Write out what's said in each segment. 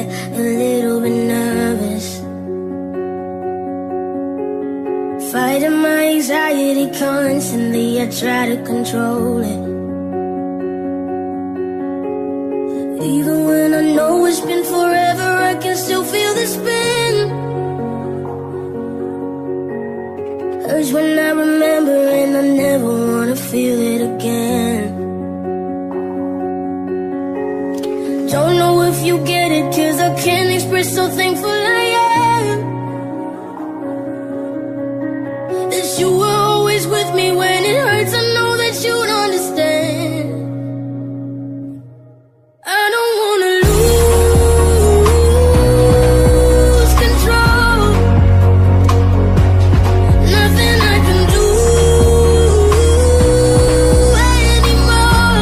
a little bit nervous. Fighting my anxiety constantly, I try to control it. Even when I know it's been forever, I can still feel the spin. Hurts when I remember and I never wanna feel it again. Don't know if you get it, 'cause I can't express how thankful I am that you were always with me when it hurts. I know that you'd understand. I don't wanna lose control. Nothing I can do anymore.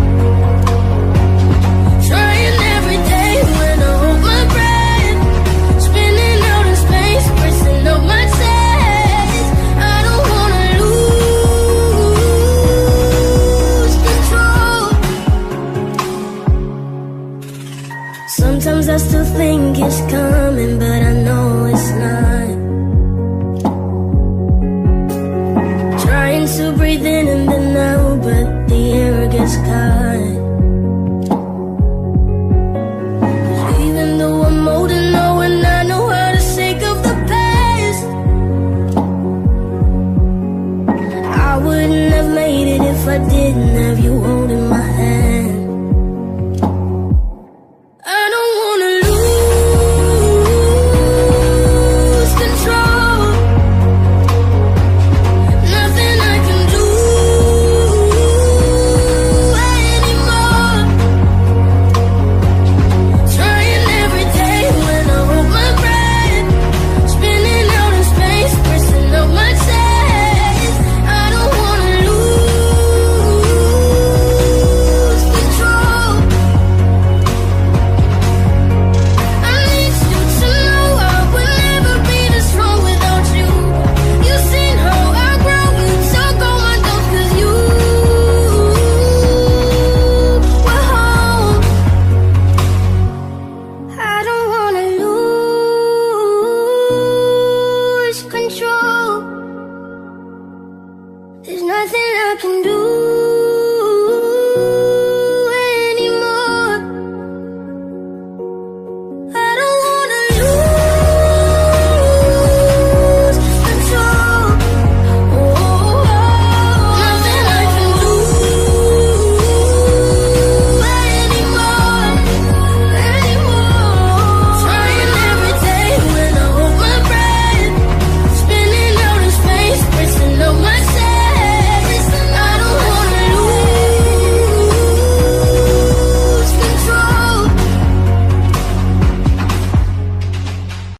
Trying every day when I hold my breath, spinning out in space, pressing up my chest. I don't wanna lose control. Sometimes I still think it's coming, but I know it's not. Trying to breathe in and then out, but the air gets caught. 'Cause even though I'm older now and I know how to shake off the past, I wouldn't have made it if I didn't have you holding my hand. I don't wanna lose control. Nothing I can do anymore. Trying every day when I hold my breath, spinning out in space, pressing up my chest. I don't wanna lose control. I need you to know I would never be this strong without you. You've seen how I grow, you took all my doubts 'cause you were home. I don't wanna lose control. There's nothing I can do